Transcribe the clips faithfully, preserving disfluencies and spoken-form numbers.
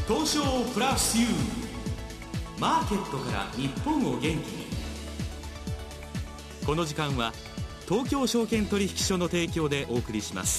東証プラス ユー マーケットから日本を元気に。この時間は東京証券取引所の提供でお送りします。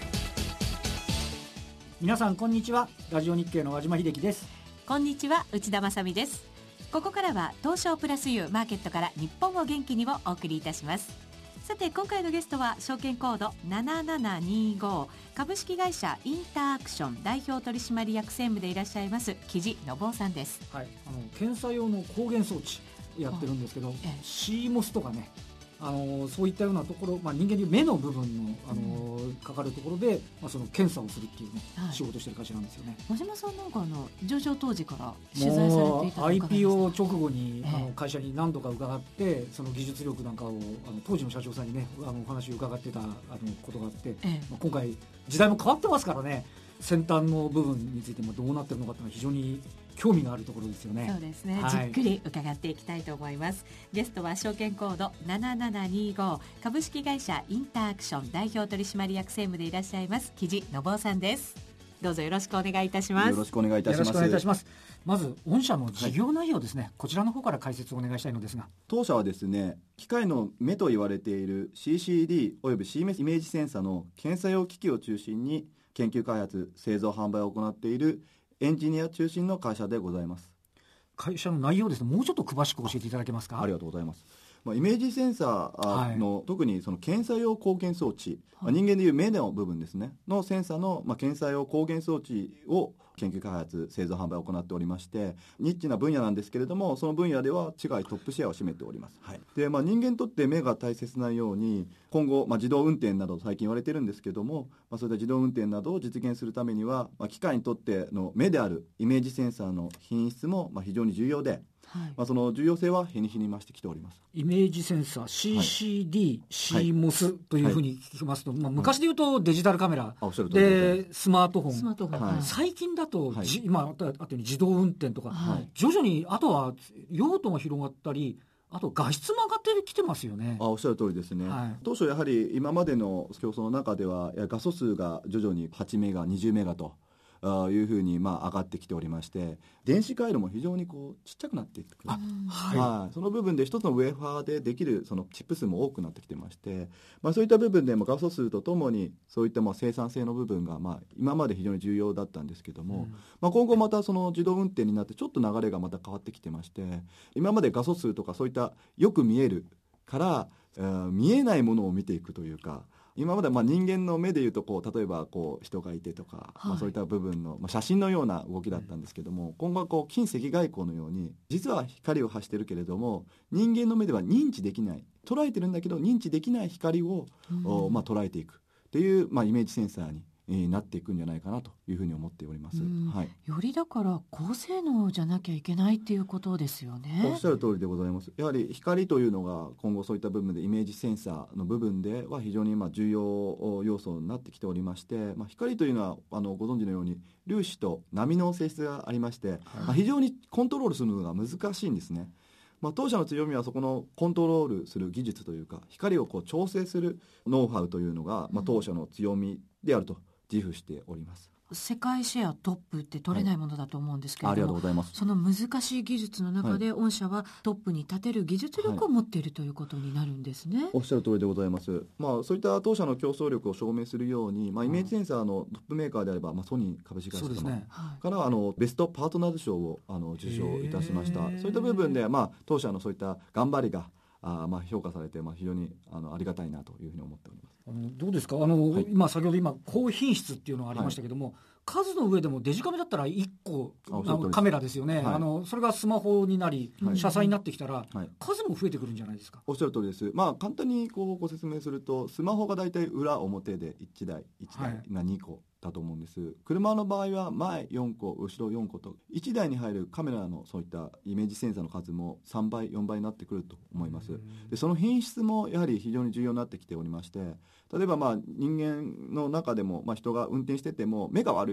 皆さんこんにちは。ラジオ日経の和島秀樹です。 こんにちは、内田まさみです。ここからは東証プラス ユー マーケットから日本を元気にをお送りいたします。さて今回のゲストは証券コードななななにご株式会社インターアクション代表取締役専務でいらっしゃいます木地信夫さんです。 はい、あの検査用の抗原装置やってるんですけど、ええ、シーモス とかね、あのそういったようなところ、まあ、人間でいう目の部分の、あのーうん、かかるところで、まあ、その検査をするっていう、ね、はい、仕事してる会社なんですよね。 和島さんなんかあの上場当時から取材されていたのアイピーオー 直後に、 ええ、 あの会社に何度か伺って、その技術力なんかをあの当時の社長さんにね、あのお話を伺ってたあのことがあって、ええ、まあ、今回時代も変わってますからね、先端の部分についてもどうなってるのかっていうのは非常に興味があるところですよね。 そうですね、 はい、 じっくり伺っていきたいと思います。ゲストは証券コードななななにご株式会社インターアクション代表取締役専務でいらっしゃいます木地信夫さんです。どうぞよろしくお願いいたします。 よろしくお願いいたします。 よろしくお願いいたします。まず御社の事業内容ですね、はい、こちらの方から解説をお願いしたいのですが。 当社はですね、機械の目と言われている シーシーディー および シーエムエス イメージセンサの検査用機器を中心に研究開発、製造販売を行っているエンジニア中心の会社でございます。 会社の内容ですね、もうちょっと詳しく教えていただけますか。 ありがとうございます。まあ、イメージセンサーの、はい、特にその検査用抗原装置、はい、まあ、人間でいう目の部分ですねのセンサーの、まあ、検査用抗原装置を研究開発、製造販売を行っておりまして、ニッチな分野なんですけれども、その分野では世界トップシェアを占めております。はい、で、まあ、人間にとって目が大切なように、今後、まあ、自動運転など最近言われているんですけども、まあ、そういった自動運転などを実現するためには、まあ、機械にとっての目であるイメージセンサーの品質もまあ非常に重要で、はい、まあ、その重要性は日に日に増してきております。 イメージセンサー シーシーディー、はい、シーモス というふうに聞きますと、はい、まあ、昔で言うとデジタルカメラ、はい、でスマートフォン、 スマートフォン、はい、 最近だと、はい、今あったように自動運転とか、はい、徐々にあとは用途が広がったり、あと画質も上がってきてますよね。 あ、おっしゃる通りですね。はい、当初やはり今までの競争の中では画素数が徐々にはちメガ、にじゅうメガとあいうふうにまあ上がってきておりまして、電子回路も非常にこうちっちゃくなっていく、あ、はいはい、その部分で一つのウェーファーでできるそのチップ数も多くなってきてまして、まあ、そういった部分でも画素数とともにそういったまあ生産性の部分がまあ今まで非常に重要だったんですけども、うん、まあ、今後またその自動運転になってちょっと流れがまた変わってきてまして、今まで画素数とかそういったよく見えるから、えー、見えないものを見ていくというか、今までまあ人間の目でいうとこう例えばこう人がいてとか、はい、まあ、そういった部分の、まあ、写真のような動きだったんですけども、うん、今後はこう近赤外光のように実は光を発してるけれども人間の目では認知できない、捉えてるんだけど認知できない光を、うん、まあ、捉えていくっていう、まあ、イメージセンサーになっていくんじゃないかなというふうに思っております。はい、 よりだから高性能じゃなきゃいけないっていうことですよね。 おっしゃる通りでございます。やはり光というのが今後そういった部分でイメージセンサーの部分では非常に今重要要素になってきておりまして、まあ、光というのはあのご存知のように粒子と波の性質がありまして、はい、まあ、非常にコントロールするのが難しいんですね。まあ、当社の強みはそこのコントロールする技術というか光をこう調整するノウハウというのが、まあ、当社の強みであると自負しております。 世界シェアトップって取れないものだと思うんですけれども、 はい、ありがとうございます。 その難しい技術の中で御社はトップに立てる技術力を持っているということになるんですね。はい、 おっしゃる通りでございます。まあ、そういった当社の競争力を証明するように、まあ、イメージセンサーのトップメーカーであれば、まあ、ソニー株式会社様からあのベストパートナーズ賞をあの受賞いたしました。そういった部分で、まあ、当社のそういった頑張りがあまあ評価されて、まあ、非常にあのありがたいなというふうに思っております。 あのどうですか、あの、はい、今先ほど今高品質っていうのがありましたけども、はい、数の上でもデジカメだったらいっこカメラですよね。はい、あのそれがスマホになり、はい、車載になってきたら、はい、数も増えてくるんじゃないですか。 おっしゃる通りです。まあ、簡単にこうご説明すると、スマホがだいたい裏表でいちだいいちだいがにこだと思うんです。車の場合は前よんこ後ろよんこといちだいに入るカメラのそういったイメージセンサーの数もさんばいよんばいになってくると思います。でその品質もやはり非常に重要になってきておりまして、例えばまあ人間の中でも、まあ、人が運転してても目が悪い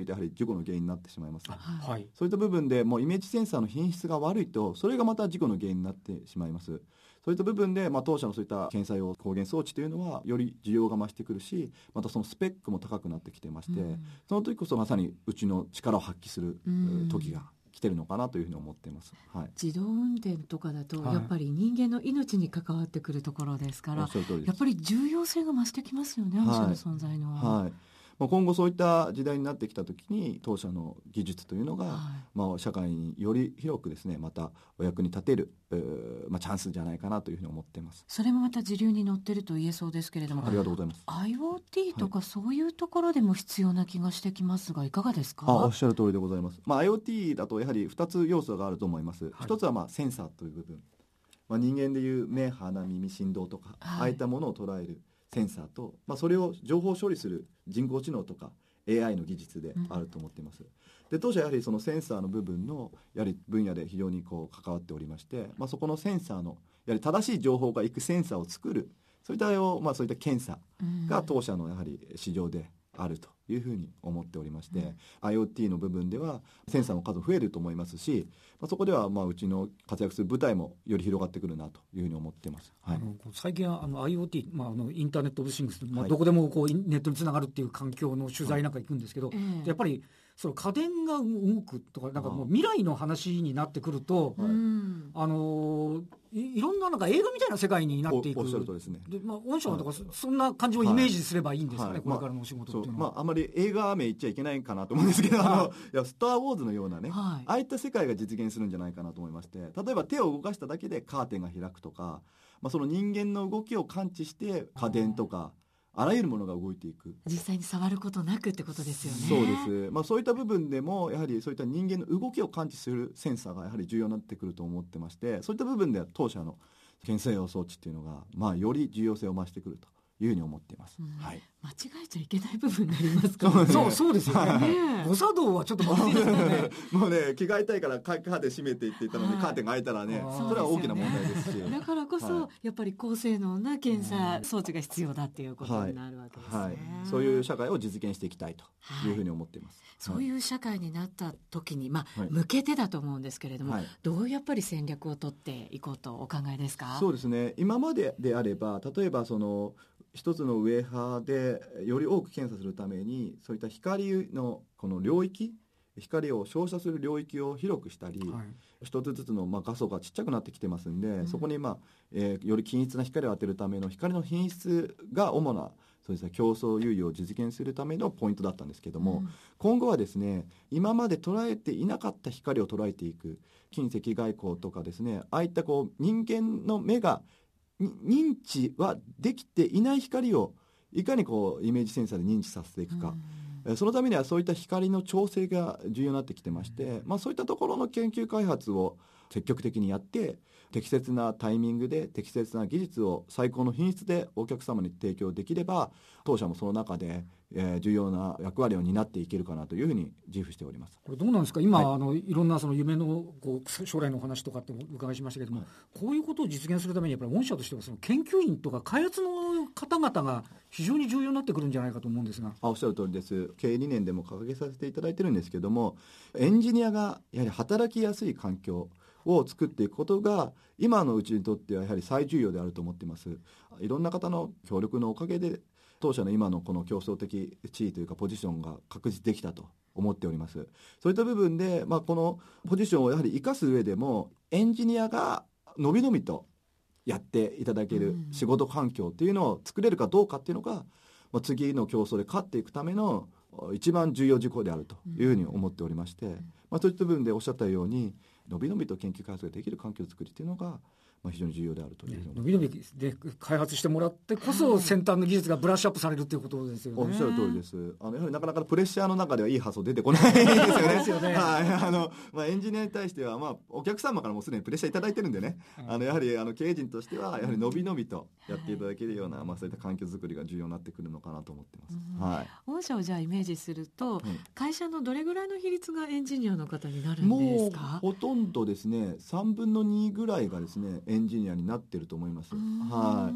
てやはり事故の原因になってしまいます、 はい、 そういった部分でもうイメージセンサーの品質が悪いとそれがまた事故の原因になってしまいます。そういった部分で、まあ、当社のそういった検査用光源装置というのはより需要が増してくるし、またそのスペックも高くなってきてまして、うん、その時こそまさにうちの力を発揮する時が来てるのかなというふうに思っています、はい、 自動運転とかだとやっぱり人間の命に関わってくるところですから、はい、やっぱり重要性が増してきますよね、御社の存在の、 はいはい、今後そういった時代になってきたときに当社の技術というのが、はい、まあ、社会により広くですねまたお役に立てる、まあ、チャンスじゃないかなというふうに思っています。 それもまた時流に乗ってると言えそうですけれども、 ありがとうございます。 IoT とかそういうところでも必要な気がしてきますがいかがですか？ あ、おっしゃる通りでございます、まあ、IoT だとやはりふたつ要素があると思います、はい、ひとつはまあセンサーという部分、まあ、人間でいう目、鼻、耳、振動とか、はい、ああいったものを捉えるセンサーと、まあ、それを情報処理する人工知能とかエーアイ の技術であると思っています、うん、で当社やはりそのセンサーの部分のやはり分野で非常にこう関わっておりまして、まあ、そこのセンサーのやはり正しい情報がいくセンサーを作るそういったを、まあ、そういった検査が当社のやはり市場であるというふうに思っておりまして、うん、IoT の部分ではセンサーの数増えると思いますし、まあ、そこではまあうちの活躍する舞台もより広がってくるなというふうに思っています、はい、 あの最近はあの IoT、まあ、あのインターネットオブシングス、まあ、どこでもこうネットにつながるっていう環境の取材なんか行くんですけど、はい、やっぱりその家電が動くとかなんかもう未来の話になってくると、はい、あのい, いろんななんか映画みたいな世界になっていく。 お, おっしゃるとですね。 で、まあ、御社のとか、はい、そんな感じをイメージすればいいんですかね、はい、これからのお仕事っていうのは。 まあ、まあ、あまり映画名言っちゃいけないかなと思うんですけど、あのいやスター・ウォーズのようなね、はい、ああいった世界が実現するんじゃないかなと思いまして、例えば手を動かしただけでカーテンが開くとか、まあ、その人間の動きを感知して家電とかあらゆるものが動いていく、 実際に触ることなくってことですよね。 そうです、まあ、そういった部分でもやはりそういった人間の動きを感知するセンサーがやはり重要になってくると思ってまして、そういった部分では当社の検査用装置っていうのが、まあ、より重要性を増してくるというふうに思っています、うん、はい、 間違えちゃいけない部分になりますからね。 そう、そうですよね。誤作動はちょっとまずいですよね。 もうね、着替えたいからカーテン閉めていっていたのに、はい、カーテンが開いたらね、それは大きな問題ですし、 だからこそ、はい、やっぱり高性能な検査装置が必要だっていうことになるわけですね、はいはい、 そういう社会を実現していきたいというふうに思っています、はい、 そういう社会になった時に、まあ、はい、向けてだと思うんですけれども、はい、どうやっぱり戦略を取っていこうとお考えですか？ そうですね、今までであれば例えばその一つのウェハーでより多く検査するためにそういった光のこの領域、光を照射する領域を広くしたり、はい、一つずつのまあ画素がちっちゃくなってきてますんで、うん、そこにまあ、えー、より均一な光を当てるための光の品質が主なそうですね、競争優位を実現するためのポイントだったんですけども、うん、今後はですね、今まで捉えていなかった光を捉えていく近赤外光とかですね、ああいったこう人間の目が認知はできていない光をいかにこうイメージセンサーで認知させていくか、うん、そのためにはそういった光の調整が重要になってきてまして、まあ、そういったところの研究開発を積極的にやって適切なタイミングで適切な技術を最高の品質でお客様に提供できれば当社もその中で、えー、重要な役割を担っていけるかなというふうに自負しております。 これどうなんですか今、はい、あのいろんなその夢のこう将来のお話とかってお伺いしましたけども、はい、こういうことを実現するためにやっぱり御社としてはその研究員とか開発の方々が非常に重要になってくるんじゃないかと思うんですが。 あ、おっしゃる通りです。経営理念でも掲げさせていただいてるんですけども、エンジニアがやはり働きやすい環境を作っていくことが今のうちにとってはやはり最重要であると思っています。いろんな方の協力のおかげで当社の今のこの競争的地位というかポジションが確実できたと思っております。そういった部分で、まあ、このポジションをやはり生かす上でもエンジニアがのびのびとやっていただける仕事環境っていうのを作れるかどうかっていうのが、まあ、次の競争で勝っていくための一番重要事項であるというふうに思っておりまして、まあ、そういった部分でおっしゃったようにのびのびと研究開発ができる環境づくりというのが、まあ、非常に重要であるというふうに、 のびのびで開発してもらってこそ先端の技術がブラッシュアップされるということですよね。 おっしゃる通りです。あのやはりなかなかプレッシャーの中ではいい発想出てこないですよね。ですよね。はい、あのまあ、エンジニアに対しては、まあ、お客様からもすでにプレッシャーいただいてるんでね、うん、あのやはりあの経営陣としてはやはりのびのびとやっていただけるような、まあ、そういった環境づくりが重要になってくるのかなと思ってます、 うん、はい、御社をじゃあイメージすると、 うん、 会社のどれぐらいの比率がエンジニアの方になるんですか？ もうほとんどですねさんぶんのにぐらいがですねエンジニアになってると思います。はい。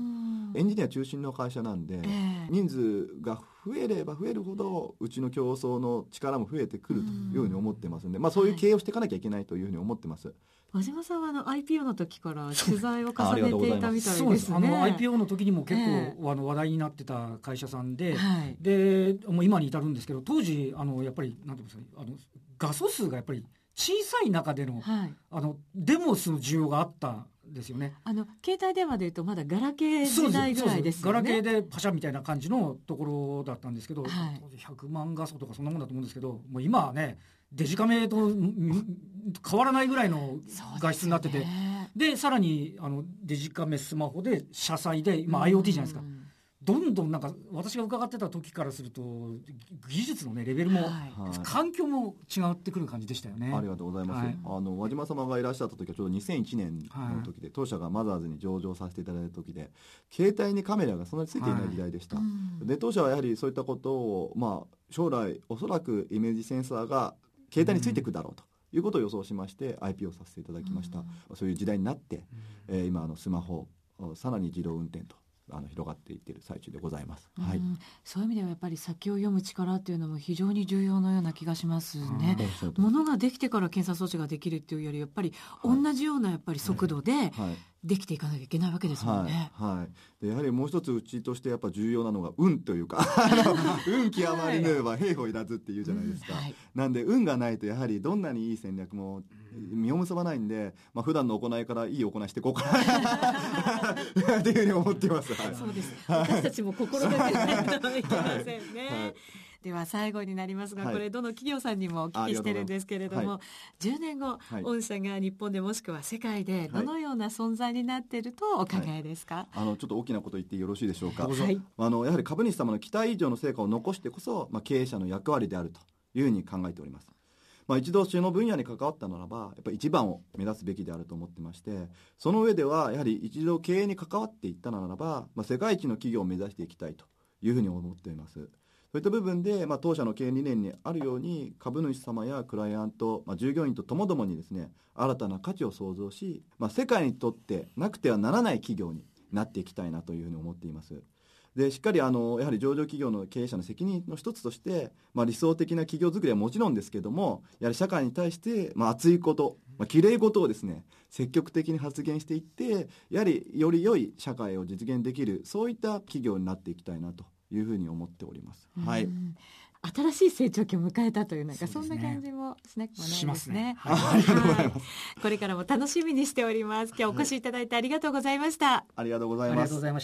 エンジニア中心の会社なんで、えー、人数が増えれば増えるほどうちの競争の力も増えてくるというふうに思ってますんで、まあ、そういう経営をしていかなきゃいけないというふうに思ってます、はい。 和島さんはあの アイピーオー の時から取材を重ねていたみたいですね。 そうです。あの アイピーオー の時にも結構、えー、あの話題になってた会社さんで、はい、でもう今に至るんですけど、当時あのやっぱりなんていうんですか、あの画素数がやっぱり小さい中での、はい、あのデモ数の需要があったんですよね。 あの携帯電話でいうとまだガラケー時代ぐらいですよね。 ガラケーでパシャみたいな感じのところだったんですけど、はい、当時ひゃくまん画素とかそんなもんだと思うんですけど、もう今はねデジカメと変わらないぐらいの画質になってて、 で,、ね、でさらにあのデジカメスマホで車載で今 IoT じゃないですか。どんどんなんか私が伺ってた時からすると技術の、ね、レベルも、はい、環境も違ってくる感じでしたよね。 ありがとうございます、はい、あの和島様がいらっしゃった時はちょうどにせんいちねんの時で、はい、当社がマザーズに上場させていただいた時で携帯にカメラがそんなについていない時代でした、はい、で当社はやはりそういったことを、まあ、将来おそらくイメージセンサーが携帯についていくだろうということを予想しまして アイピーオー させていただきました、うん、そういう時代になって、えー、今あのスマホさらに自動運転とあの広がっていっている最中でございます、 うんはい、 そういう意味ではやっぱり先を読む力というのも非常に重要のような気がしますね。ものができてから検査装置ができるっていうよりやっぱり同じようなやっぱり速度でできていかなきゃいけないわけですもんね、 はいはい、でやはりもう一つうちとしてやっぱ重要なのが運というか運極まりぬれば兵法いらずっていうじゃないですか、はい、なんで運がないとやはりどんなにいい戦略も実を結ばないんで、まあ、普段の行いからいい行いしていこうかなっていうふうに思っています、はい、 そうです。私たちも心がけないといけませんね、はいはい。では最後になりますが、はい、これどの企業さんにもお聞きしてるんですけれども、はい、じゅうねんご、はい、御社が日本でもしくは世界でどのような存在になっているとお考えですか？はい、 あのちょっと大きなこと言ってよろしいでしょうか？ はい、 あのやはり株主様の期待以上の成果を残してこそ、まあ、経営者の役割であるというふうに考えております。まあ、一度その分野に関わったならばやっぱり一番を目指すべきであると思ってまして、その上ではやはり一度経営に関わっていったならば、まあ、世界一の企業を目指していきたいというふうに思っています。そういった部分で、まあ、当社の経営理念にあるように株主様やクライアント、まあ、従業員とともどもにですね新たな価値を創造し、まあ、世界にとってなくてはならない企業になっていきたいなというふうに思っています。でしっかりあのやはり上場企業の経営者の責任の一つとして、まあ、理想的な企業づくりはもちろんですけどもやはり社会に対して、まあ、熱いこと、まあ、きれい事をですね積極的に発言していってやはりより良い社会を実現できるそういった企業になっていきたいなというふうに思っております、はい、 新しい成長期を迎えたというなんか そ, う、ね、そんな感じもしなくもないですね。しますね、 はいはい、ありがとうございます。 これからも楽しみにしております。今日お越しいただいてありがとうございました、はい、 ありがとうございます。 ありがとうございました。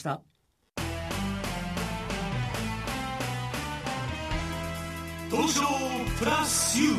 東証プラス ユー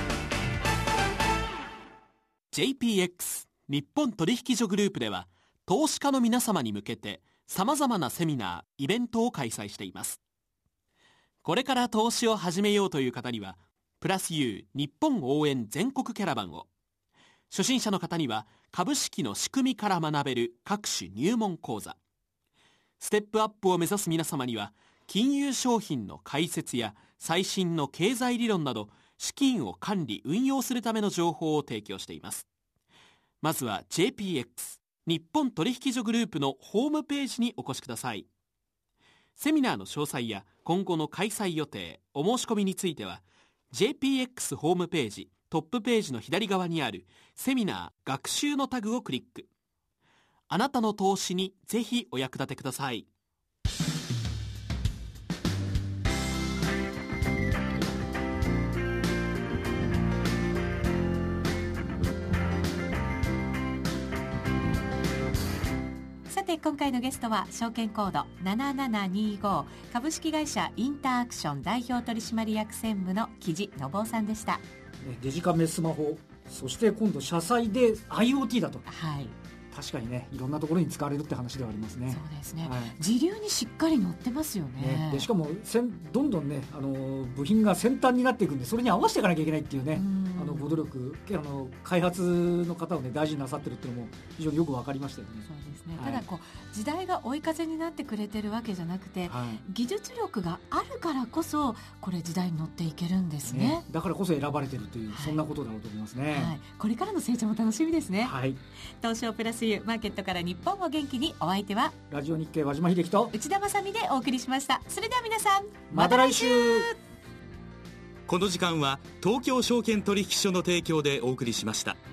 ジェイピーエックス 日本取引所グループでは投資家の皆様に向けてさまざまなセミナーイベントを開催しています。これから投資を始めようという方にはプラス ユー 日本応援全国キャラバンを、初心者の方には株式の仕組みから学べる各種入門講座、ステップアップを目指す皆様には金融商品の解説や最新の経済理論など資金を管理運用するための情報を提供しています。まずは ジェイピーエックス 日本取引所グループのホームページにお越しください。セミナーの詳細や今後の開催予定、お申し込みについては ジェイピーエックス ホームページトップページの左側にあるセミナー学習のタグをクリック。あなたの投資にぜひお役立てください。 さて今回のゲストは証券コードななななにご株式会社インターアクション代表取締役専務の木地信夫さんでした。 デジカメスマホ、そして今度車載で IoT だと、 はい、 確かにねいろんなところに使われるって話ではありますね。 そうですね、 はい、 時流にしっかり乗ってますよ ね, ねでしかもせんどんどんねあの部品が先端になっていくんでそれに合わせていかなきゃいけないっていうね、あのご努力あの開発の方をね大事になさってるっていうのも非常によく分かりましたよね。 そうですね、 はい、 ただこう時代が追い風になってくれてるわけじゃなくて、はい、技術力があるからこそこれ時代に乗っていけるんです ね, ねだからこそ選ばれてるという、はい、そんなことだろうと思いますね、 はい、これからの成長も楽しみですね、 はい、 東証プラスス U マーケットから日本を元気に、お相手はラジオ日経和島秀樹と内田まさみでお送りしました。それでは皆さん、 また来週。 この時間は東京証券取引所の提供でお送りしました。